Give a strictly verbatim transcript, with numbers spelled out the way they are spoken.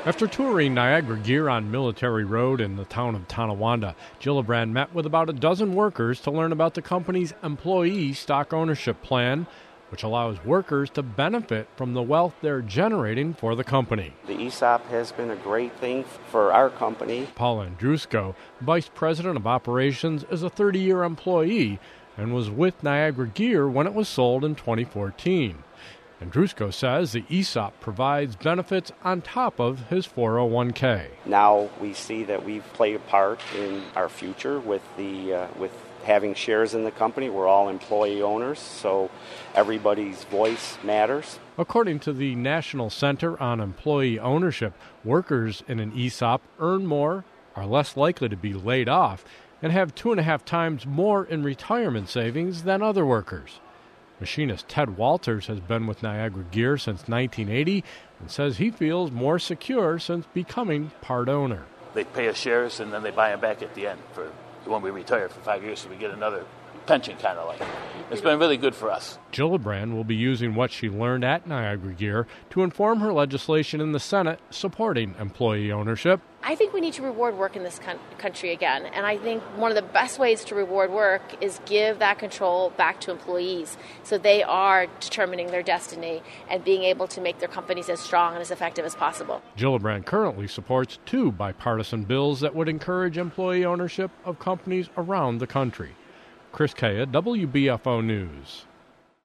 After touring Niagara Gear on Military Road in the town of Tonawanda, Gillibrand met with about a dozen workers to learn about the company's employee stock ownership plan, which allows workers to benefit from the wealth they're generating for the company. The E S O P has been a great thing for our company. Paul Andrusko, Vice President of Operations, is a thirty-year employee and was with Niagara Gear when it was sold in twenty fourteen. Andrusko says the E S O P provides benefits on top of his four oh one k. Now we see that we've played a part in our future with the uh, with having shares in the company. We're all employee owners, so everybody's voice matters. According to the National Center on Employee Ownership, workers in an E S O P earn more, are less likely to be laid off, and have two and a half times more in retirement savings than other workers. Machinist Ted Walters has been with Niagara Gear since nineteen eighty and says he feels more secure since becoming part owner. They pay us shares and then they buy them back at the end for when we retire for five years, so we get another pension kind of like. It's been really good for us. Gillibrand will be using what she learned at Niagara Gear to inform her legislation in the Senate supporting employee ownership. I think we need to reward work in this country again, and I think one of the best ways to reward work is give that control back to employees so they are determining their destiny and being able to make their companies as strong and as effective as possible. Gillibrand currently supports two bipartisan bills that would encourage employee ownership of companies around the country. Chris Kaya, W B F O News.